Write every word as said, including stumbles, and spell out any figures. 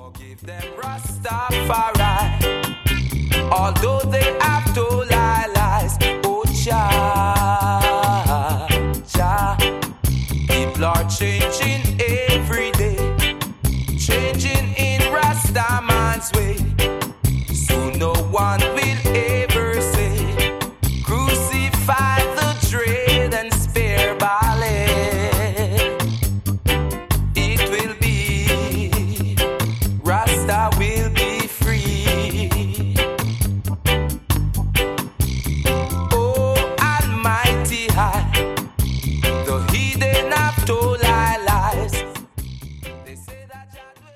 Forgive them Rastafari, although they have told lie lies, oh child.